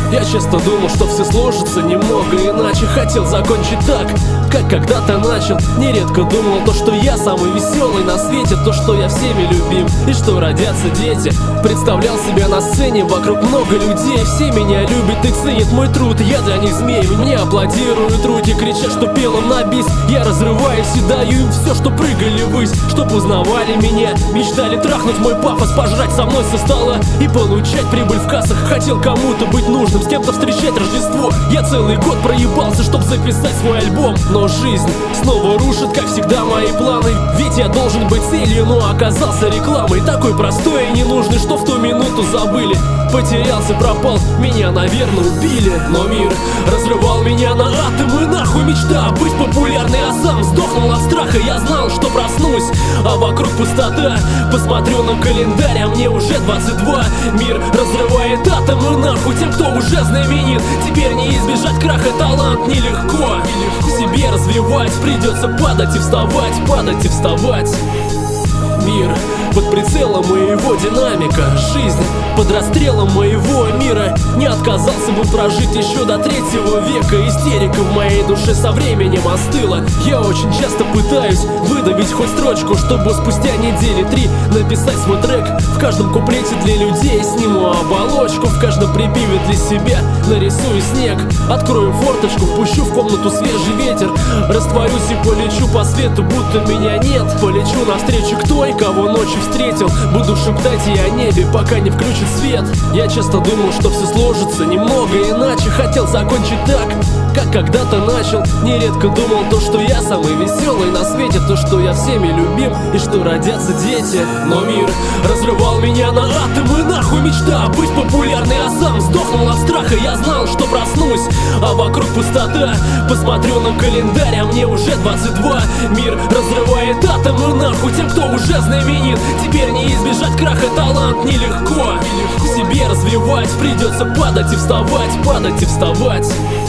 Я часто думал, что все сложится немного иначе. Хотел закончить так, как когда-то начал. Нередко думал то, что я самый веселый на свете, то, что я всеми любим и что родятся дети. Представлял себя на сцене, вокруг много людей. Все меня любят и ценят мой труд, я для них змей. Мне аплодируют руки, кричат, что пел им на бис. Я разрываюсь и даю им все, что прыгали ввысь, чтоб узнавали меня, мечтали трахнуть мой пафос, пожрать со мной со стола и получать прибыль в кассах. Хотел кому-то быть нужным, с кем-то встречать Рождество. Я целый год проебался, чтоб записать свой альбом. Но жизнь снова рушит, как всегда, мои планы. Ведь я должен быть целью, но оказался рекламой. Такой простой и ненужный, что в ту минуту забыли. Потерялся, пропал, меня, наверное, убили. Но мир разрывал меня на атомы, нахуй мечта быть популярной. А сам сдохнул от страха, я знал, что проснусь, а вокруг пустота. Посмотрю на календарь, а мне уже 22. Мир разрывает атомы, нахуй тем, кто уже знаменит. Теперь не избежать краха, талант нелегко. В себе развивать, придется падать и вставать, падать и вставать. Мир под прицелом моего динамика, жизнь под расстрелом моего мира. Не отказался бы прожить еще до 3 века. Истерика в моей душе со временем остыла. Я очень часто пытаюсь выдавить хоть строчку, чтобы спустя недели 3 написать свой трек. В каждом куплете для людей сниму оболочку, в каждом припеве для себя нарисую снег. Открою форточку, впущу в комнату свежий ветер, растворюсь и полечу по свету, будто меня нет. Полечу навстречу к той, кого ночью встретил. Буду шептать ей о небе, пока не включит свет. Я часто думал, что все сложится немного иначе. Хотел закончить так, как когда-то начал. Нередко думал то, что я самый веселый на свете, то, что я всеми любим и что родятся дети. Но мир разрывал меня на атомы, нахуй мечта быть популярной. А сам сдохнул от страха, я знал, что проснусь, а вокруг пустота. Посмотрю на календарь, а мне уже 22. Мир разрывает атомы, нахуй тем, кто уже знаменит. Теперь не избежать краха, талант нелегко. В себе развивать, придется падать и вставать, падать и вставать.